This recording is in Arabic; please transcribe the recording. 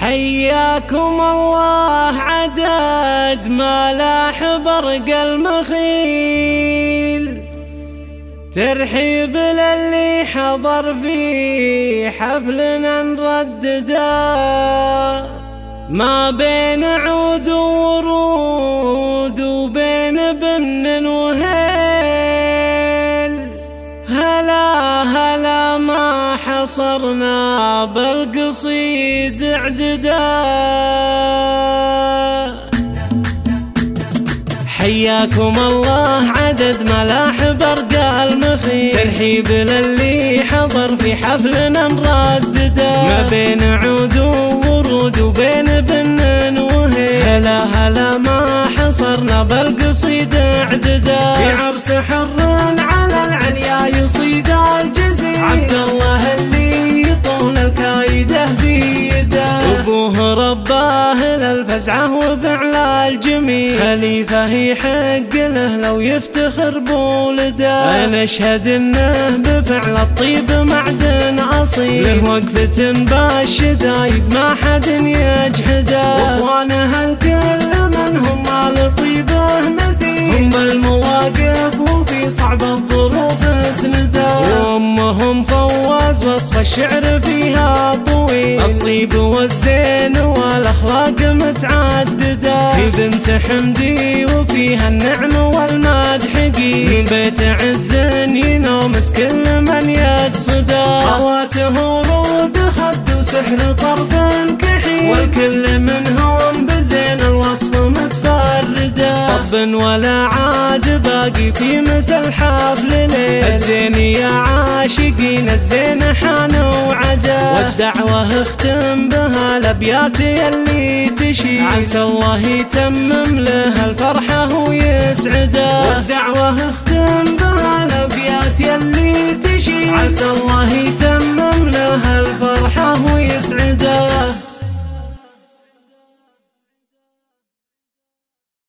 حياكم الله عدد ما لاح برق المخيل، ترحيب للي حضر في حفلنا نرددا، ما بين عود وورود وبين بن وهيل، هلا هلا ما حصرنا بالقصيد عددا. حياكم الله عدد ملاح برق المخيل، ترحيب للي حضر في حفلنا نرددا، ما بين عود وورود وبين بن وهيل، هلا هلا ما حصرنا بالقصيد عددا. في عرس حر على العليا يصيد الجزيل، عبد الله اللي طول الكايده بيده، ابوه رباه للفزعه وفعل الجميل، خليفه يحق له لو يفتخر بولده، انا اشهد انه بفعل الطيب معدن اصيل، له وقفه بالشدايد ما حد يجحده، واخوانه الكل منهم مال طيبه مثيل، هم بالمواقف وفي صعب الظروف اسنده، وامهم فواز وصف الشعر فيها طويل، الطيب والزين والاخلاق متعدده، في بنت حمدي وفيها النعم والمدح قيل، من بيت عز ينومس كل من يقصده، خواته ورود خد وسحر طرف كحيل، والكل منهم بزين الوصف متفرده، طب ولا عاد باقي في مسا حفل ليل، الزين يا عاشقين الزين حان وعدا، والدعوة اختم بها الابيات يلي تشيل، عسى الله يتمم له الفرحة ويسعده، والدعوة اختم بها الابيات يلي تشيل، عسى الله يتمم